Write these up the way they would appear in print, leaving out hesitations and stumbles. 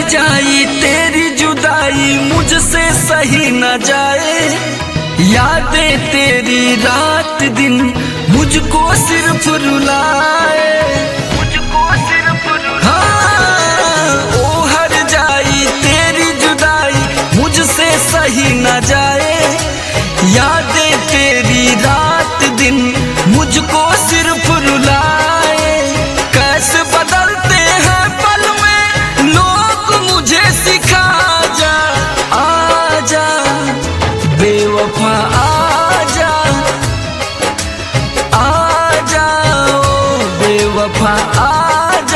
जाई तेरी जुदाई मुझसे सही न जाए। यादें तेरी रात दिन मुझको सिर्फ रुलाए, मुझको सिर्फ हाँ, ओ हर जाई तेरी जुदाई मुझसे सही न जाए। यादें तेरी रात दिन मुझको सिर्फ रुलाए। कैसे बदलते हैं पल में लोग मुझे सिखा जा। आजा बेवफा आजा, आजा ओ बेवफा आजा।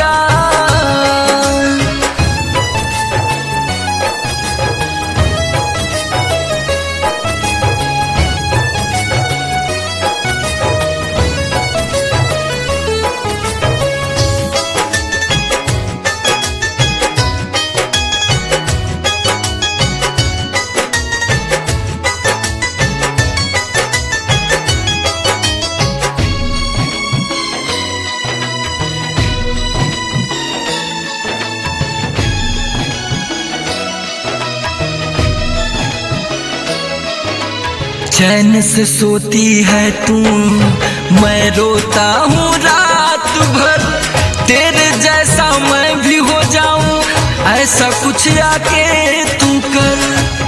चैन से सोती है तू, मैं रोता हूँ रात भर। तेरे जैसा मैं भी हो जाऊं, ऐसा कुछ आके तू कर,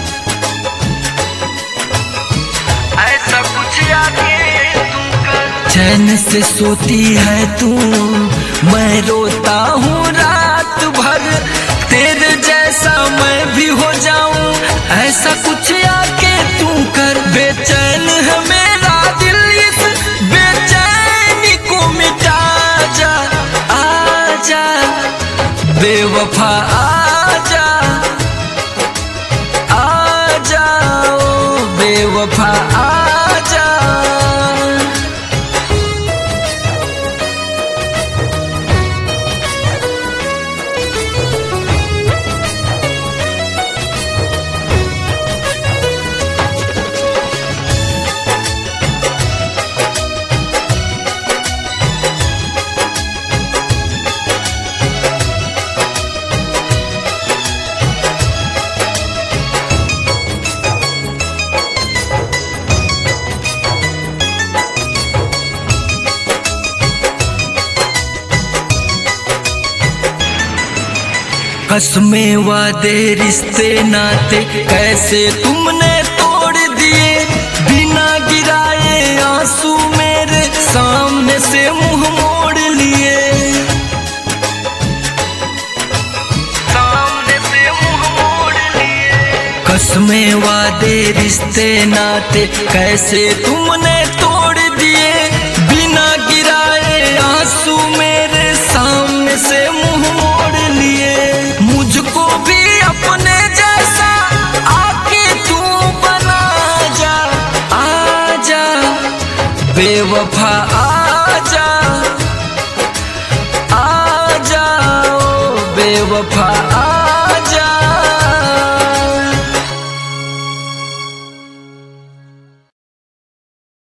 ऐसा कुछ आके तू कर। चैन से सोती है तू, मैं रोता हूँ रात भर। तेरे जैसा मैं भी हो जाऊं, ऐसा कुछ आके तू कर। बेचैन है मेरा दिल, इस बेचैनी को मिटा जा। आजा बेवफा आजा, आजा ओ बेवफा आजा। कसमें वादे रिश्ते नाते कैसे तुमने तोड़ दिए। बिना गिराए आंसू मेरे सामने से मुंह मोड़ लिए, सामने से मुंह मोड़ लिए। कसमें वादे रिश्ते नाते कैसे तुमने तोड़ दिए। बिना गिराए आंसू मेरे सामने से मुंह मोड़ लिए। मुझको भी अपने जैसा आके तू बना जा। आजा बेवफा आजा, आजा ओ बेवफा